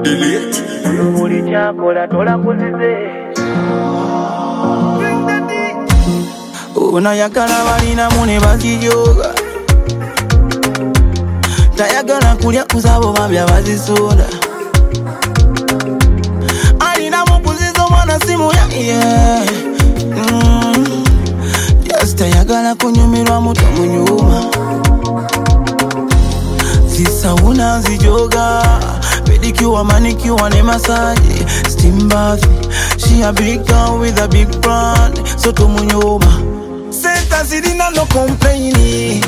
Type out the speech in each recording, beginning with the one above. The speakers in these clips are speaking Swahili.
Buli kyakola tola kuzize. Unayagala balinamu ne bazijoga, tayagala kulya kuzabo bambi abazisooda. Alinamu kuziza omwana simu ya just tayagala kunyumirwa muto munyuma. Zisawuna zijoga, pedicure, manicure ne massage, steam bath. She a big girl with a big brand, so to munyuma. Senta zirina no complaining.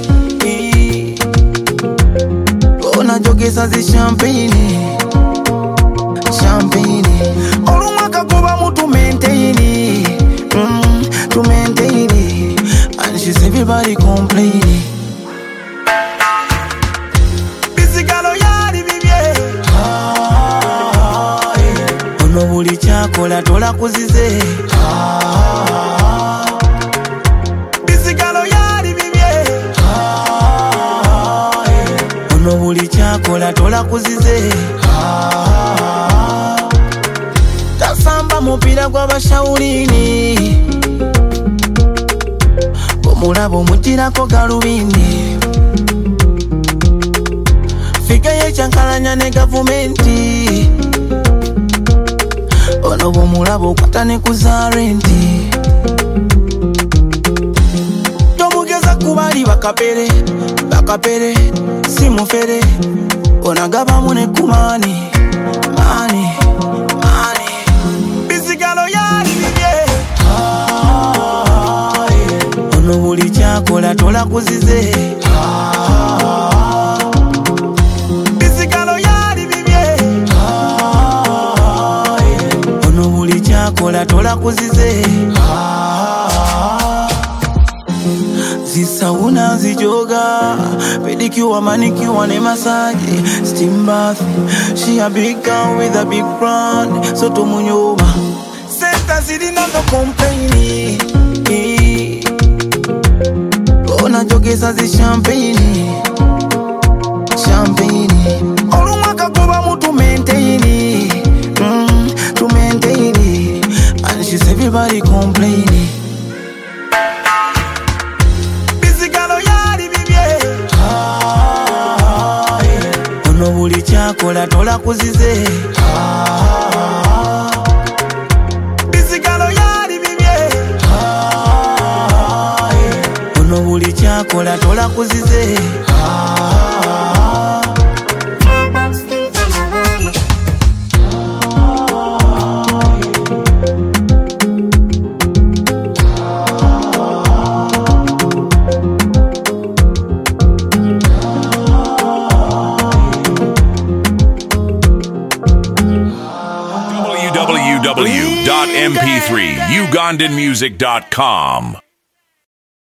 Ona jogesa zi champagne, champagne. Olumaka kuba mutu maintain, to maintain. And she's everybody complaining. Bisigalo yali bibye. Ono buli kyakola tola kuzize. Bisigalo yali bibye. Ono buli kyakola tola kuzize. Tasamba mupira gw'abashawulini, omulabo mutirako galubindi. Figa yekyankalanya ne gavumenti, ono bw'omulabo kwata ne kuza renti. Tomugeza kubali bakapere, bakapere, si mufere. Onagabamu ne kumani, mani, mani. Bisigalo yali bibye. Ono buli kyakola tola kuzize. Bisigalo yali bibye. Ono buli kyakola tola kuzize. Zisawuna zijoga, pedicure, manicure ne massage, steam bath. She a big girl with a big brand, so to munyuma. Senta zirina no complaining. Ona jogesa zi champagne, champagne. Olumaka kuba mutu maintain, to maintain. And she's everybody complaining. Bisigalo yali bibye. Ono buli kyakola tola kuzize. Bisigalo yali bibye. Ono buli kyakola tola kuzize. www.mp3ugandanmusic.com